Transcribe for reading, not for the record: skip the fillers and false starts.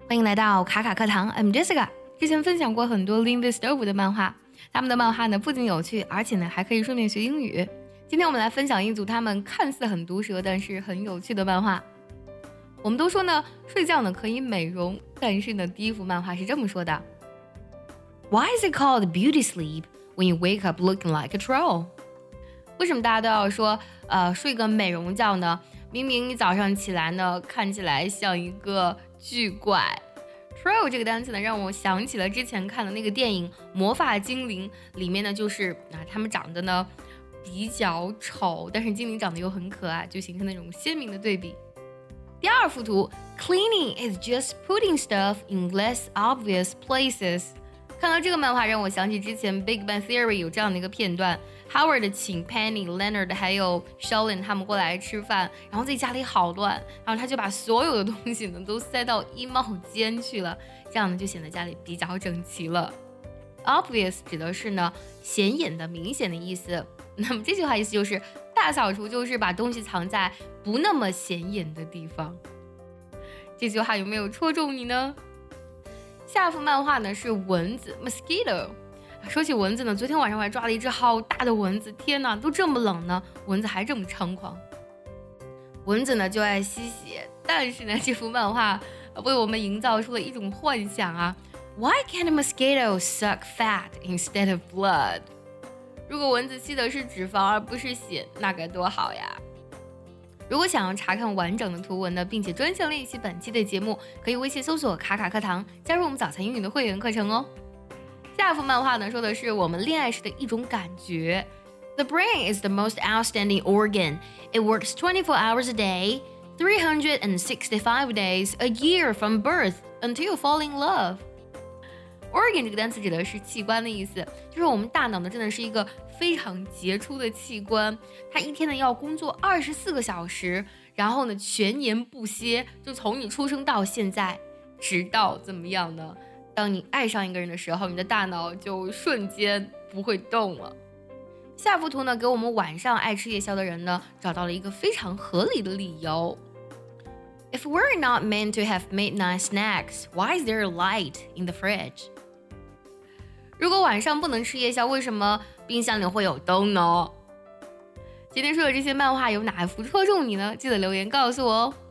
欢迎来到卡卡课堂 ，I'm Jessica。之前分享过很多 Lean the Stove 的漫画，他们的漫画呢不仅有趣，而且呢还可以顺便学英语。今天我们来分享一组他们看似很毒舌，但是很有趣的漫画。我们都说呢，睡觉呢可以美容，但是呢第一幅漫画是这么说的 ：Why is it called beauty sleep when you wake up looking like a troll？ 为什么大家都要说睡个美容觉呢？明明你早上起来呢，看起来像一个巨怪。Troll 这个单词呢，让我想起了之前看的那个电影《魔法精灵》，里面呢就是他们长得呢比较丑，但是精灵长得又很可爱，就形成那种鲜明的对比。第二幅图 ，Cleaning is just putting stuff in less obvious places。看到这个漫画，让我想起之前《Big Bang Theory》有这样的一个片段 ，Howard 请 Penny、Leonard 还有 Sheldon 他们过来吃饭，然后自己家里好乱，然后他就把所有的东西呢都塞到衣帽间去了，这样呢就显得家里比较整齐了。Obvious 指的是呢显眼的、明显的意思。那么这句话意思就是大扫除就是把东西藏在不那么显眼的地方。这句话有没有戳中你呢？下幅漫画呢是蚊子 mosquito。说起蚊子呢，昨天晚上我还抓了一只好大的蚊子，天哪，都这么冷呢，蚊子还这么猖狂。蚊子呢就爱吸血，但是呢这幅漫画为我们营造出了一种幻想啊。Why can't a mosquito suck fat instead of blood？ 如果蚊子吸的是脂肪而不是血，那该多好呀。如果想要查看完整的图文呢，并且专项练习本期的节目，可以微信搜索卡卡课堂，加入我们早餐英语的会员课程哦。下幅漫画呢说的是我们恋爱时的一种感觉。The brain is the most outstanding organ. It works 24 hours a day, 365 days a year from birth until fall in love.Organ 这个单词指的是器官的意思，就是我们大脑呢真的是一个非常杰出的器官，它一天呢要工作24个小时，然后呢全年不歇，就从你出生到现在，直到怎么样呢？当你爱上一个人的时候，你的大脑就瞬间不会动了。下幅图呢给我们晚上爱吃夜宵的人呢找到了一个非常合理的理由。If we're not meant to have midnight snacks, why is there light in the fridge?如果晚上不能吃夜宵，为什么冰箱里会有灯呢？今天说的这些漫画有哪一幅戳中你呢？记得留言告诉我哦。